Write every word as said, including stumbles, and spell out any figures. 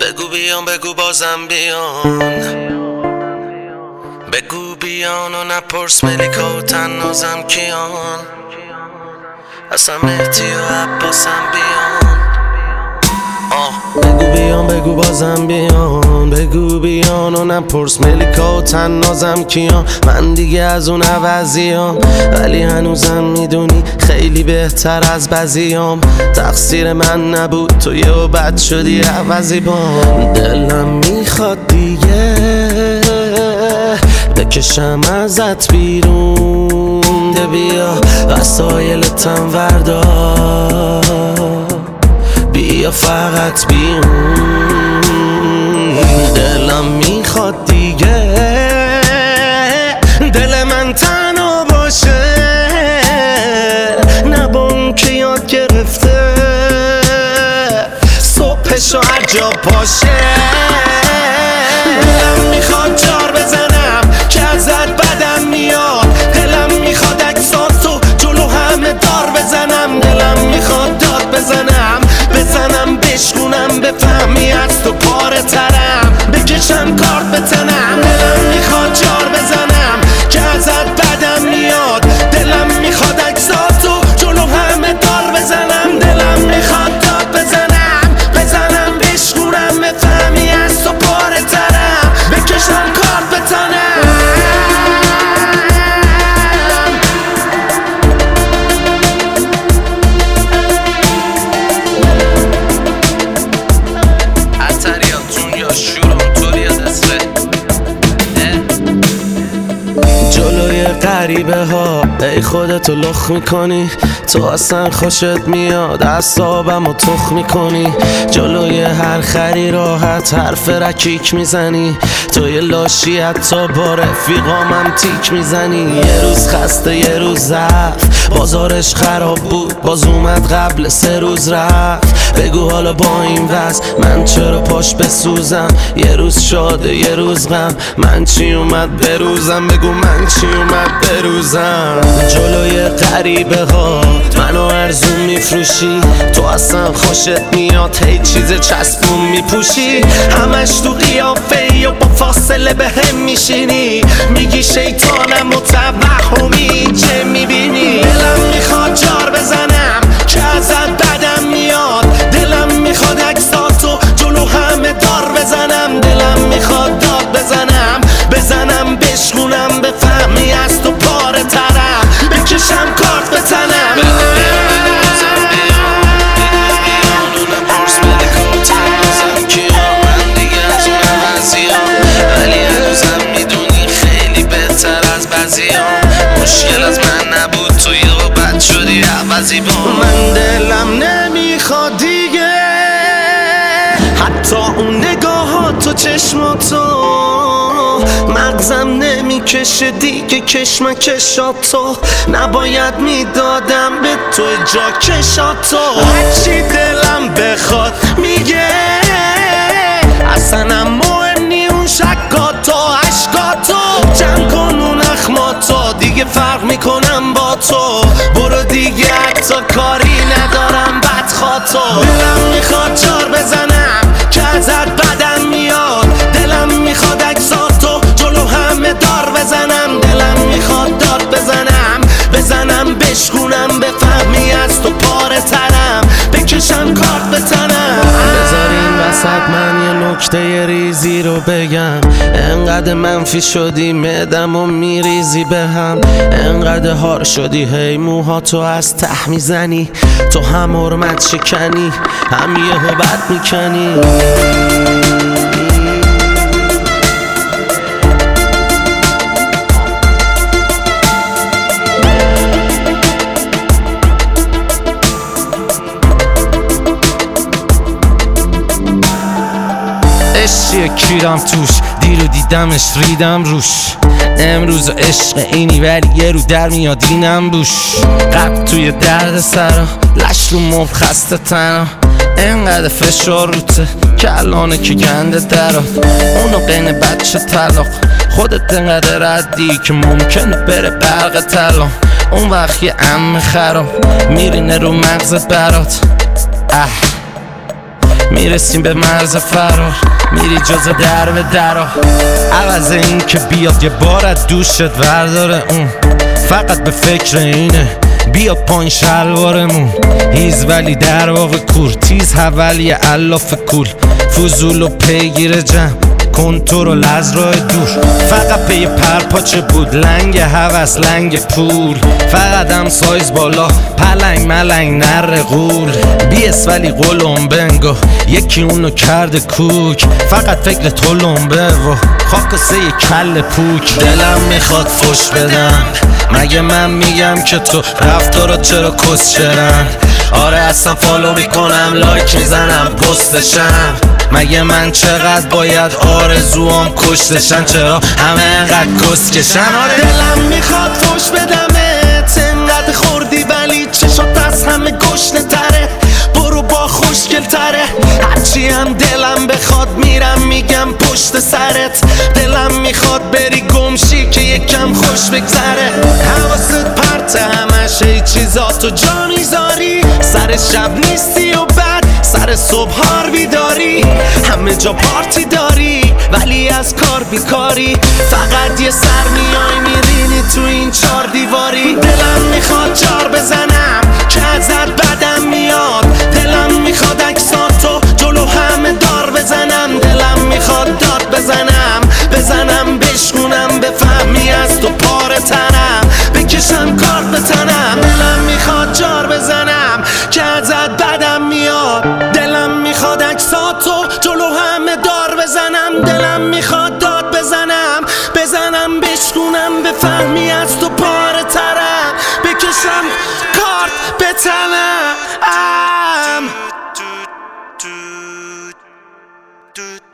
بگو بیان بگو بازم بیان، بگو بیان و نپرس ملیکا و تنازم کیان، اصلا مهدی و عباسم بیان. آه بگو بیان بگو بازم بیان، بگو بیان و نپرس ملیکا و تنازم کیان. من دیگه از اون عوضیام، ولی هنوزم میدونی خیلی بهتر از بعضیام. تقصیر من نبود تو یه و بد شدی عوضی بام. دلم میخواد دیگه بکشم ازت بیرون، ده بیا وسایلتم وردار، بیا فقط بیرون. دلم میخواد دیگه دل من تنها باشه، نه با اون که یاد گرفته صبحشو هر جا پاشه. دلم میخواد جار بزنم که ازت بدم میاد، دلم میخواد عکساتو جلو همه دار بزنم، دلم میخواد داد بزنم بزنم بشکونم بفهمی از تو پاره ترم، بکشم کارت به تنم. دلم میخواد جار بزنم که ازت بدم میاد، دلم میخواد عکساتو جلو همه دار بزنم، دلم میخواد داد بزنم بزنم بشکونم بفهمی از تو پاره ترم، بکشم کارت به تنم. جلوی غریبه ها ای خودتو لخ میکنی، تو اصلا خوشت میاد اعصابم و تخ میکنی. جلوی هر خری راحت حرف رکیک میزنی، تو یه لاشی حتی با رفیقامم تیک میزنی. یه روز خسته یه روز ضعف، بازارش خراب بود باز اومد قبل سه روز رفت. بگو حالا با این وضع من چرا پاش بسوزم، یه روز شاده یه روز غم، من چی اومد بروزم، بگو من چی اومد بروزم. جلوی غریبه ها منو ارزون میفروشی، تو اصلا خوشت میاد هی چیز چسبون میپوشی، همش تو قیافه ای و با فاصله به هم میشینی، میگی شیطانم و توهمی چه میبینی. دلم میخواد جار بزنم که ازت بدم میاد، دلم میخواد عکساتو جلو همه دار بزنم، دلم میخواد داد بزنم بزنم بشکونم بفهمی از تو پاره ترم، بکشم کارت به تنم. مشکل از من نبود تو یه و بد شدی عوضی با من. دلم نمیخواد دیگه حتی اون نگاهات و چشماتو، مغزم نمیکشه دیگه کشمکشاتو، نباید میدادم به تو جا کشاتو. هرچی دلم بخواد میگه اصلا مهم نی اون شکاتو عشقاتو، جمع کن اون اخماتو دیگه فرق میکنم با تو، برو دیگه حتی کاری ندارم بدخواتو. دلم میخواد جار بزنم که ازت بدم میاد، دلم میخواد عکساتو جلو همه دار بزنم، دلم میخواد داد بزنم بزنم بشکونم بفهمی از تو پاره ترم، بکشم کارت به تنم. بذار این وسط من یه نکته ریزی رو بگم، انقدر منفی شدی معدم و میریزی به هم، انقدر هار شدی هی موهاتو از ته میزنی، تو هم حرمت شکنی هم یهو بد میکنی. عشقیه کیرم توش، دیرو دیدمش ریدم روش، امروز عشق اینی ولی یه رو در میاد اینم بوش. قبل توی درد سرا لش رو مب خسته تنها، انقدر فشار روته که الانه که گنده درات، اونو قین بچه طلاق خودت انقدر ردی که ممکنه بره برق طلا، اون وقت یه ام خراب میرینه رو مغزت برات. اه میرسیم به مرز فرار، میری جز در به درا. عوض این که بیاد یه بار از دوشت ورداره، اون فقط به فکر اینه بیاد پایین شلوارمون. هیز ولی در واقع کور، تیز حولی علاف کول، فضول و پیگیر جمع، کنترل از راه دور. فقط پی پرپاچه بود، لنگ هوس لنگ پول، فقط هم سایز بالا، پلنگ ملنگ نر غول. بیس ولی قلم بنگو، یکی اونو کرده کوک، فقط فکر تلمبه و خاکسه ی کل پوک. دلم میخواد فش بدم، مگه من میگم که تو رفتارا چرا کسچرن؟ آره اصلا فالو میکنم، لایک میزنم، پستشم. مگه من چقدر باید آرزوام کشتشن؟ چرا همه انقدر کسکشن؟ آره دلم میخواد فش بدمت، انقدر خوردی ولی چشات از همه گشنه تره. برو با خوشگل تره، هرچی هم دلم بخواد میرم میگم پشت سرت. دلم میخواد بری گمشی که یکم خوش بگذره. حواست پرت همش ای چیزاتو جا میذاری، سر شب نیستی و بعد سر صبح هار بیداری. همه جا پارتی داری ولی از کار بیکاری، فقط یه سر میای میرینی تو این چار دیواری. دلم میخواد جار بزنم که ازت بدم میاد، دلم میخواد عکساتو جلو همه دار بزنم. دلم میخواد داد بزنم بزنم بشکونم، بفهمی از تو پاره تنم، بکشم کارت به تنم. دلم میخواد جار بزنم که ازت بدم میاد، دلم میخواد عکساتو جلو همه دار بزنم. دلم میخواد داد بزنم بزنم بشکونم، بفهمی از تو پاره ترم، بکشم کارت به تنم.